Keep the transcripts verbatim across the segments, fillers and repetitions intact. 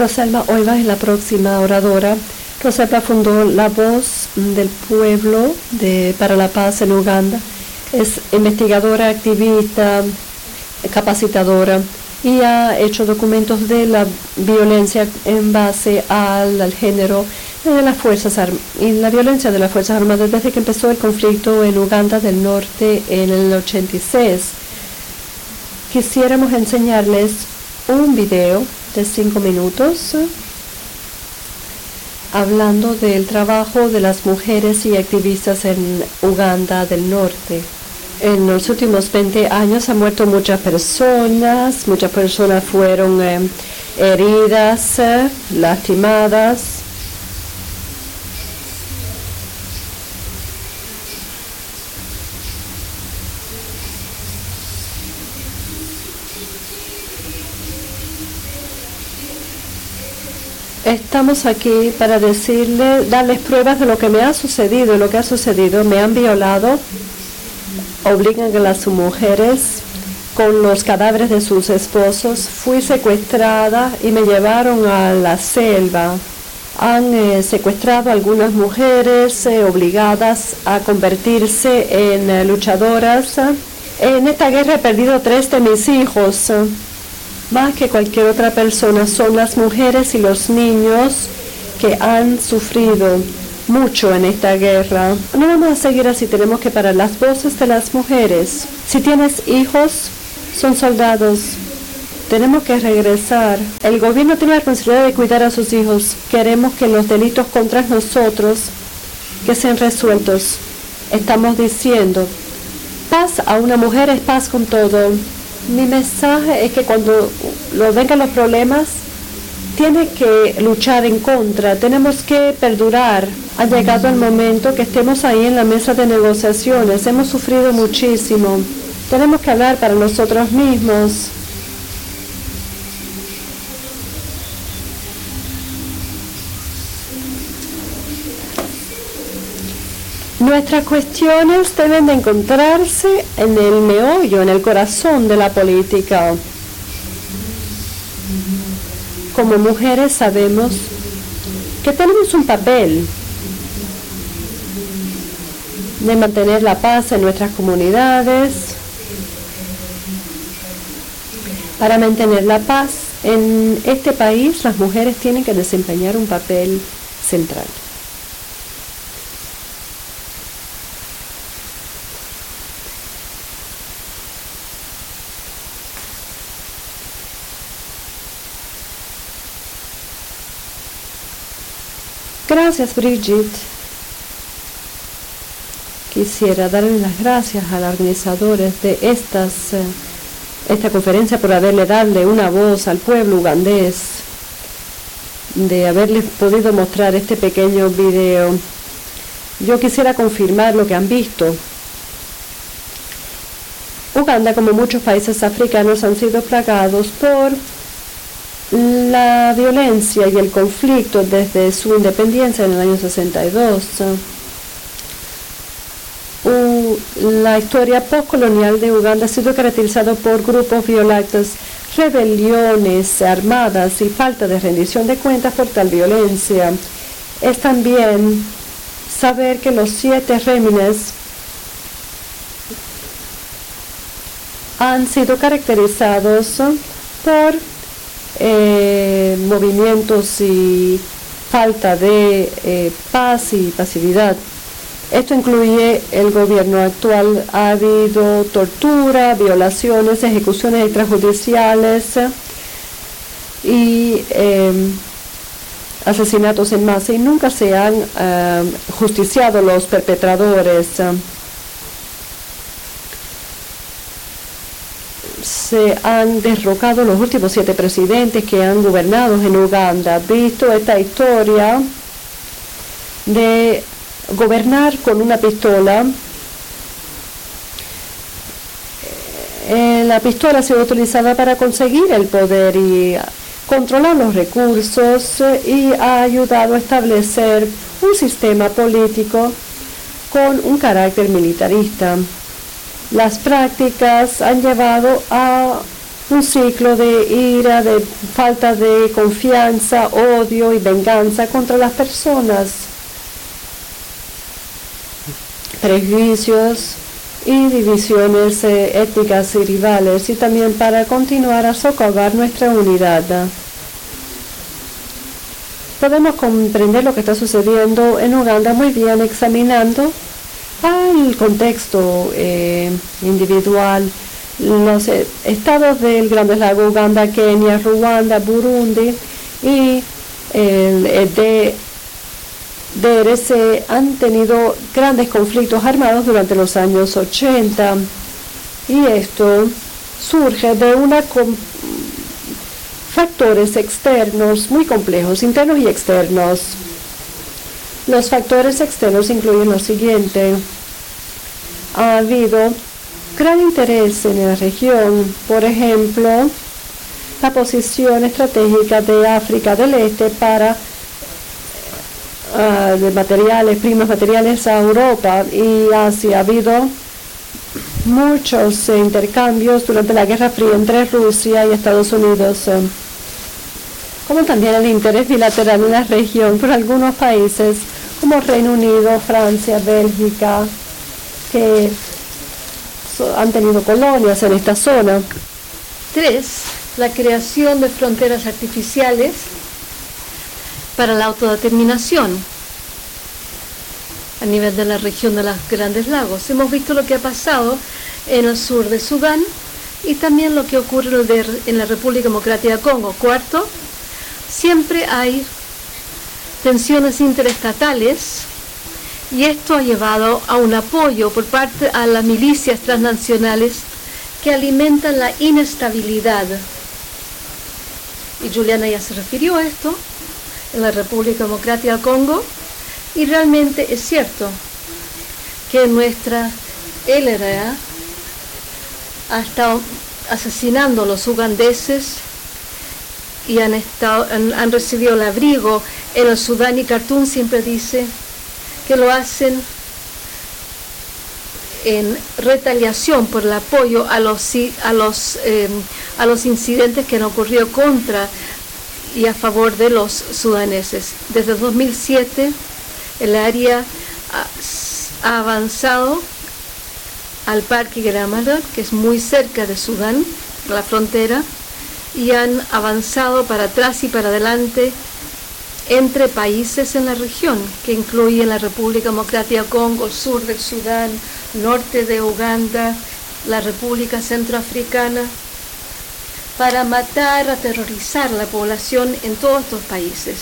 Roselma Oiva es la próxima oradora. Roselma fundó La Voz del Pueblo de, para la Paz en Uganda. Es investigadora, activista, capacitadora y ha hecho documentos de la violencia en base al, al género de las fuerzas armadas y la violencia de las Fuerzas Armadas desde que empezó el conflicto en Uganda del Norte en el ochenta y seis. Quisiéramos enseñarles un video de cinco minutos hablando del trabajo de las mujeres y activistas en Uganda del Norte. En los últimos veinte años han muerto muchas personas, muchas personas fueron eh, heridas, eh, lastimadas. Estamos aquí para decirle, darles pruebas de lo que me ha sucedido, lo que ha sucedido. Me han violado, obligan a las mujeres con los cadáveres de sus esposos. Fui secuestrada y me llevaron a la selva. Han eh, secuestrado a algunas mujeres eh, obligadas a convertirse en eh, luchadoras. En esta guerra he perdido tres de mis hijos. Más que cualquier otra persona, son las mujeres y los niños que han sufrido mucho en esta guerra. No vamos a seguir así, tenemos que parar las voces de las mujeres. Si tienes hijos, son soldados. Tenemos que regresar. El gobierno tiene la responsabilidad de cuidar a sus hijos. Queremos que los delitos contra nosotros que sean resueltos. Estamos diciendo, paz a una mujer es paz con todo. Mi mensaje es que cuando lo vengan los problemas, tiene que luchar en contra, tenemos que perdurar. Ha llegado el momento que estemos ahí en la mesa de negociaciones, hemos sufrido muchísimo, tenemos que hablar para nosotros mismos. Nuestras cuestiones deben de encontrarse en el meollo, en el corazón de la política. Como mujeres sabemos que tenemos un papel de mantener la paz en nuestras comunidades. Para mantener la paz en este país, las mujeres tienen que desempeñar un papel central. Gracias, Bridget. Quisiera darle las gracias a los organizadores de estas, eh, esta conferencia por haberle darle una voz al pueblo ugandés, de haberles podido mostrar este pequeño video. Yo quisiera confirmar lo que han visto. Uganda, como muchos países africanos, han sido plagados por la violencia y el conflicto desde su independencia en el año sesenta y dos. Uh, la historia postcolonial de Uganda ha sido caracterizada por grupos violentos, rebeliones armadas y falta de rendición de cuentas por tal violencia. Es también saber que los siete regímenes han sido caracterizados por Eh, movimientos y falta de eh, paz y pasividad. Esto incluye el gobierno actual. Ha habido tortura, violaciones, ejecuciones extrajudiciales y eh, asesinatos en masa, y nunca se han eh, justiciado los perpetradores. Se han derrocado los últimos siete presidentes que han gobernado en Uganda. Visto esta historia de gobernar con una pistola, eh, la pistola ha sido utilizada para conseguir el poder y controlar los recursos, y ha ayudado a establecer un sistema político con un carácter militarista. Las prácticas han llevado a un ciclo de ira, de falta de confianza, odio y venganza contra las personas, prejuicios y divisiones eh, étnicas y rivales, y también para continuar a socavar nuestra unidad. Podemos comprender lo que está sucediendo en Uganda muy bien examinando el contexto eh, individual, los eh, estados del Grandes Lagos, Uganda, Kenia, Ruanda, Burundi y el, el de D R C han tenido grandes conflictos armados durante los años ochenta, y esto surge de una com- factores externos muy complejos, internos y externos. Los factores externos incluyen lo siguiente: ha habido gran interés en la región, por ejemplo, la posición estratégica de África del Este para Uh, de materiales, primas materiales a Europa y Asia. Ha habido muchos eh, intercambios durante la Guerra Fría entre Rusia y Estados Unidos, eh, como también el interés bilateral en la región por algunos países como Reino Unido, Francia, Bélgica, que so, han tenido colonias en esta zona. Tres, la creación de fronteras artificiales para la autodeterminación a nivel de la región de los Grandes Lagos. Hemos visto lo que ha pasado en el sur de Sudán y también lo que ocurre en la República Democrática del Congo. Cuarto, siempre hay tensiones interestatales y esto ha llevado a un apoyo por parte a las milicias transnacionales que alimentan la inestabilidad. Y Juliana ya se refirió a esto en la República Democrática del Congo, y realmente es cierto que nuestra L R A ha estado asesinando a los ugandeses y han, estado, han, han recibido el abrigo en el Sudán, y Khartoum siempre dice que lo hacen en retaliación por el apoyo a los, a los, eh, a los incidentes que han ocurrido contra y a favor de los sudaneses. Desde dos mil siete el área ha, ha avanzado al Parque Gramada, que es muy cerca de Sudán, la frontera, y han avanzado para atrás y para adelante entre países en la región, que incluyen la República Democrática del Congo, el sur del Sudán, norte de Uganda, la República Centroafricana, para matar, aterrorizar a la población en todos estos países.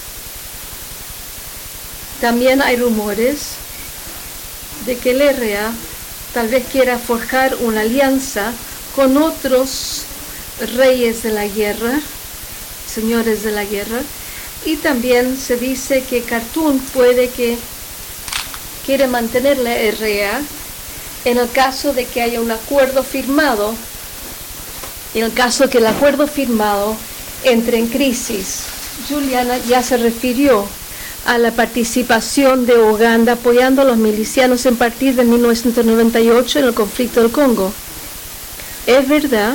También hay rumores de que el R A tal vez quiera forjar una alianza con otros reyes de la guerra, señores de la guerra, y también se dice que Khartoum puede que quiere mantener la R A en el caso de que haya un acuerdo firmado. En el caso de que el acuerdo firmado entre en crisis. Juliana ya se refirió a la participación de Uganda apoyando a los milicianos en partir de mil novecientos noventa y ocho en el conflicto del Congo. Es verdad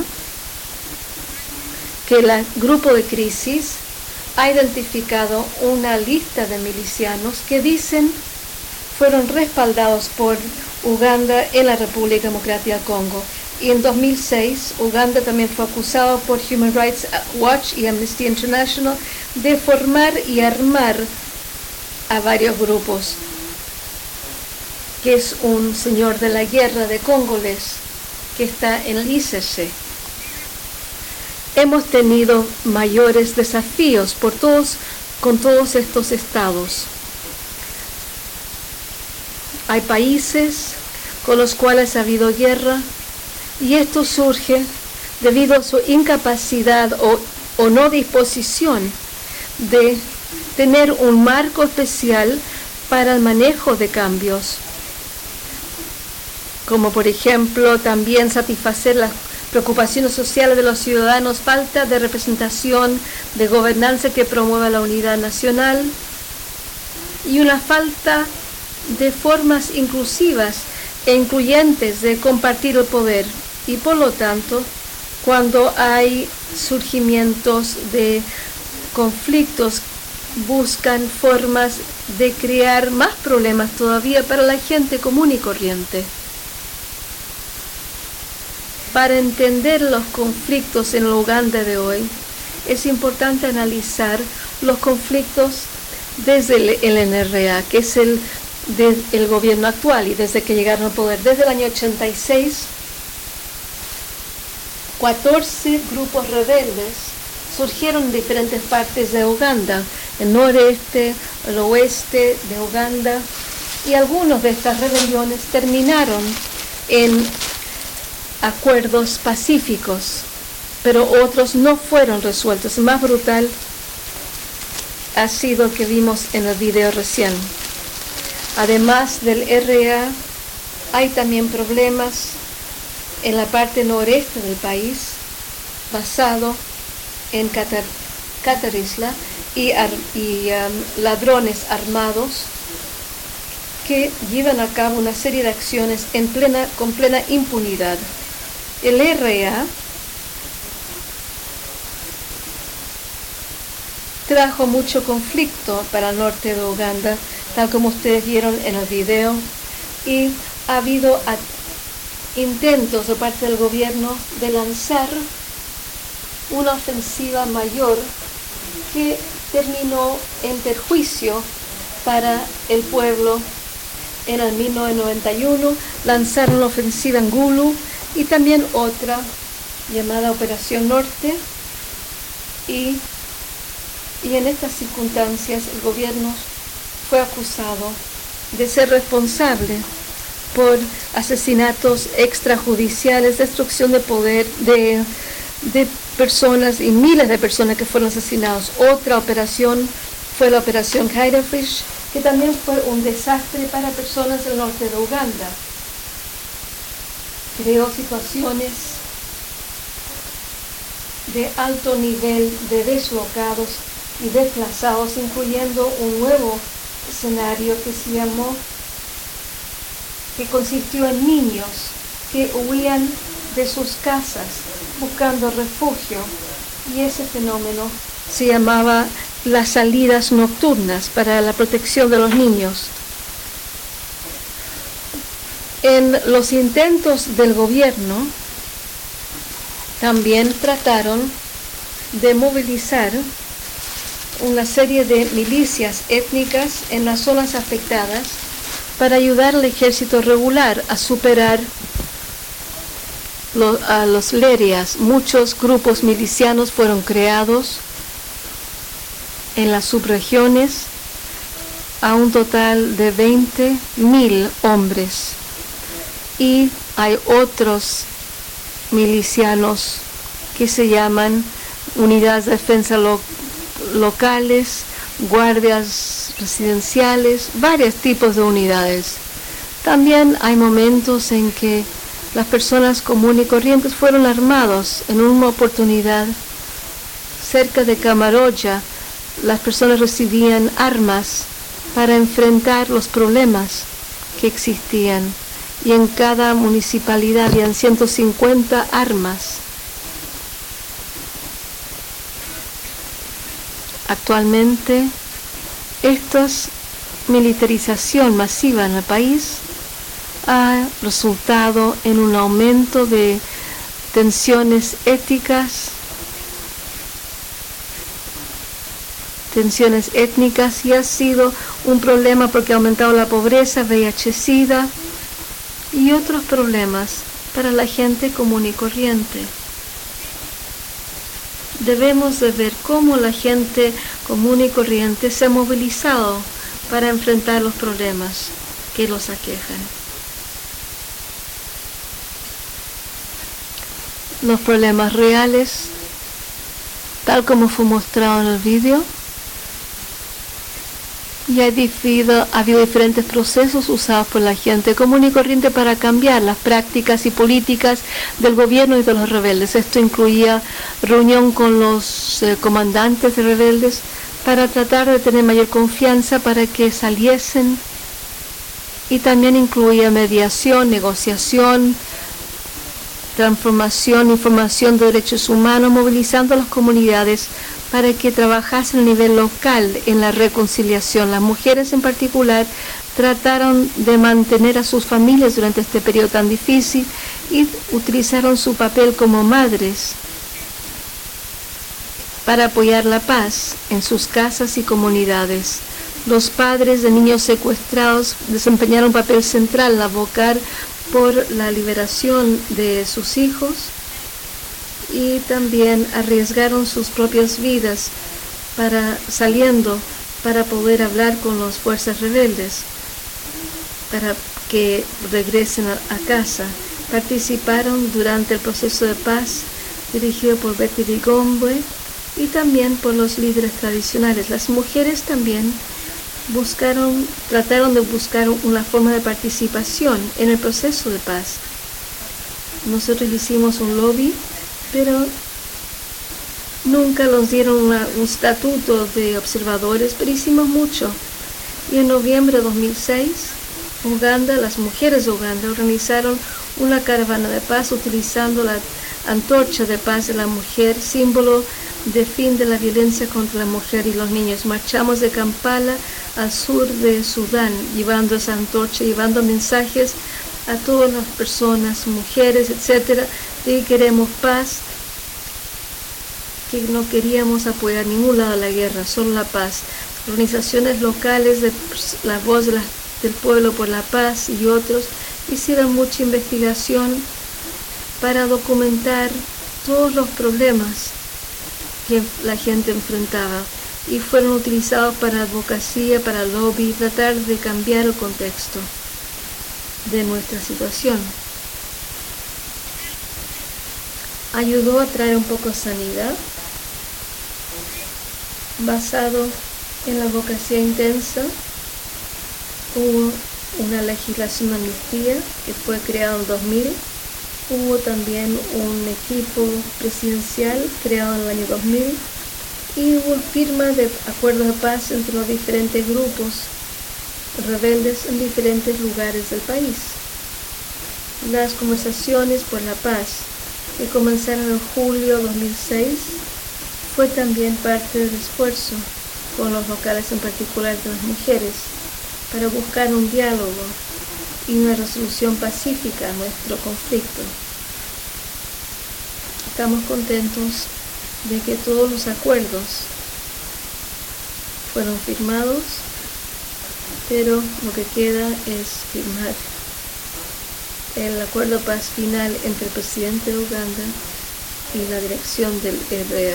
que el grupo de crisis ha identificado una lista de milicianos que dicen fueron respaldados por Uganda en la República Democrática del Congo. Y en dos mil seis, Uganda también fue acusado por Human Rights Watch y Amnesty International de formar y armar a varios grupos, que es un señor de la guerra de Congoles que está en el I C C. Hemos tenido mayores desafíos por todos, con todos estos estados. Hay países con los cuales ha habido guerra, y esto surge debido a su incapacidad o, o no disposición de tener un marco especial para el manejo de cambios, como por ejemplo también satisfacer las preocupaciones sociales de los ciudadanos, falta de representación, de gobernanza que promueva la unidad nacional y una falta de formas inclusivas e incluyentes de compartir el poder, y por lo tanto cuando hay surgimientos de conflictos, buscan formas de crear más problemas todavía para la gente común y corriente. Para entender los conflictos en Uganda de hoy, es importante analizar los conflictos desde el, el N R A, que es el, de, el gobierno actual, y desde que llegaron al poder. Desde el año ochenta y seis, catorce grupos rebeldes surgieron en diferentes partes de Uganda, el noreste, el oeste de Uganda, y algunos de estas rebeliones terminaron en acuerdos pacíficos, pero otros no fueron resueltos. El más brutal ha sido el que vimos en el video recién. Además del R A, hay también problemas en la parte noreste del país, basado en Qatar, Qatar Isla y, ar, y um, ladrones armados que llevan a cabo una serie de acciones en plena, con plena impunidad. El R A trajo mucho conflicto para el norte de Uganda, tal como ustedes vieron en el video, y ha habido intentos de parte del gobierno de lanzar una ofensiva mayor que terminó en perjuicio para el pueblo. En el mil novecientos noventa y uno lanzaron la ofensiva en Gulu y también otra llamada Operación Norte, y, y en estas circunstancias el gobierno fue acusado de ser responsable por asesinatos extrajudiciales, destrucción de poder de, de personas y miles de personas que fueron asesinados. Otra operación fue la Operación Kaidafish, que también fue un desastre para personas del norte de Uganda. Creó situaciones de alto nivel de deslocados y desplazados, incluyendo un nuevo escenario que se llamó, que consistió en niños que huían de sus casas buscando refugio, y ese fenómeno se llamaba las salidas nocturnas para la protección de los niños. En los intentos del gobierno también trataron de movilizar una serie de milicias étnicas en las zonas afectadas para ayudar al ejército regular a superar lo, a los lerias. Muchos grupos milicianos fueron creados en las subregiones, a un total de veinte mil hombres, y hay otros milicianos que se llaman unidades de defensa lo, locales, guardias residenciales, varios tipos de unidades. También hay momentos en que las personas comunes y corrientes fueron armados. En una oportunidad cerca de Camaroya, las personas recibían armas para enfrentar los problemas que existían, y en cada municipalidad habían ciento cincuenta armas. Actualmente, esta militarización masiva en el país ha resultado en un aumento de tensiones étnicas, tensiones étnicas, y ha sido un problema porque ha aumentado la pobreza, V I H, SIDA y otros problemas para la gente común y corriente. Debemos de ver cómo la gente común y corriente se ha movilizado para enfrentar los problemas que los aquejan. Los problemas reales, tal como fue mostrado en el vídeo, y ha habido, ha habido diferentes procesos usados por la gente común y corriente para cambiar las prácticas y políticas del gobierno y de los rebeldes. Esto incluía reunión con los eh, comandantes de rebeldes para tratar de tener mayor confianza para que saliesen, y también incluía mediación, negociación, transformación y formación de derechos humanos, movilizando a las comunidades para que trabajasen a nivel local en la reconciliación. Las mujeres en particular trataron de mantener a sus familias durante este periodo tan difícil y utilizaron su papel como madres para apoyar la paz en sus casas y comunidades. Los padres de niños secuestrados desempeñaron un papel central al abogar por la liberación de sus hijos y también arriesgaron sus propias vidas para saliendo para poder hablar con las fuerzas rebeldes para que regresen a, a casa. Participaron durante el proceso de paz dirigido por Betty Bigombe y también por los líderes tradicionales. Las mujeres también buscaron, trataron de buscar una forma de participación en el proceso de paz. Nosotros hicimos un lobby, pero nunca nos dieron una, un estatuto de observadores, pero hicimos mucho. Y en noviembre de dos mil seis, Uganda, las mujeres de Uganda organizaron una caravana de paz utilizando la antorcha de paz de la mujer, símbolo de fin de la violencia contra la mujer y los niños. Marchamos de Kampala al sur de Sudán, llevando esa antorcha, llevando mensajes a todas las personas, mujeres, etcétera, de que queremos paz, que no queríamos apoyar ningún lado de la guerra, solo la paz. Organizaciones locales de la voz de la, del pueblo por la paz y otros hicieron mucha investigación para documentar todos los problemas que la gente enfrentaba y fueron utilizados para advocacia, para lobby, tratar de cambiar el contexto de nuestra situación. Ayudó a traer un poco de sanidad, basado en la advocacia intensa. Hubo una legislación de amnistía que fue creada en dos mil. Hubo también un equipo presidencial creado en el año dos mil y hubo firma de acuerdos de paz entre los diferentes grupos rebeldes en diferentes lugares del país. Las conversaciones por la paz, que comenzaron en julio de dos mil seis, fue también parte del esfuerzo con los locales, en particular de las mujeres, para buscar un diálogo y una resolución pacífica a nuestro conflicto. Estamos contentos de que todos los acuerdos fueron firmados, pero lo que queda es firmar el acuerdo de paz final entre el presidente de Uganda y la dirección del E B A.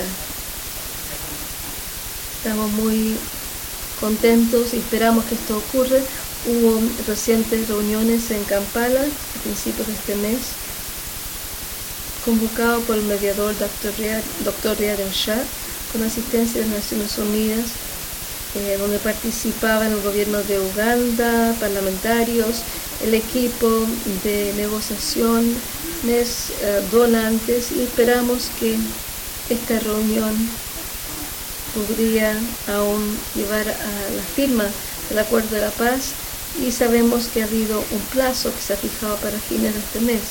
Estamos muy contentos y esperamos que esto ocurra. Hubo recientes reuniones en Kampala a principios de este mes, convocado por el mediador doctor Riad Shah, con asistencia de las Naciones Unidas, eh, donde participaban el gobierno de Uganda, parlamentarios, el equipo de negociaciones, eh, donantes, y esperamos que esta reunión podría aún llevar a la firma del acuerdo de la paz, y sabemos que ha habido un plazo que se ha fijado para fines de este mes.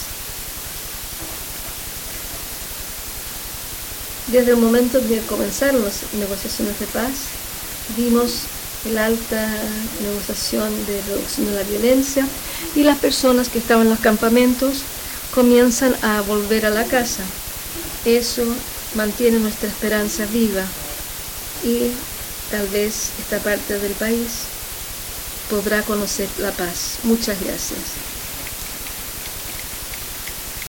Desde el momento en que comenzaron las negociaciones de paz, vimos la alta negociación de reducción de la violencia y las personas que estaban en los campamentos comienzan a volver a la casa. Eso mantiene nuestra esperanza viva y tal vez esta parte del país podrá conocer la paz. Muchas gracias.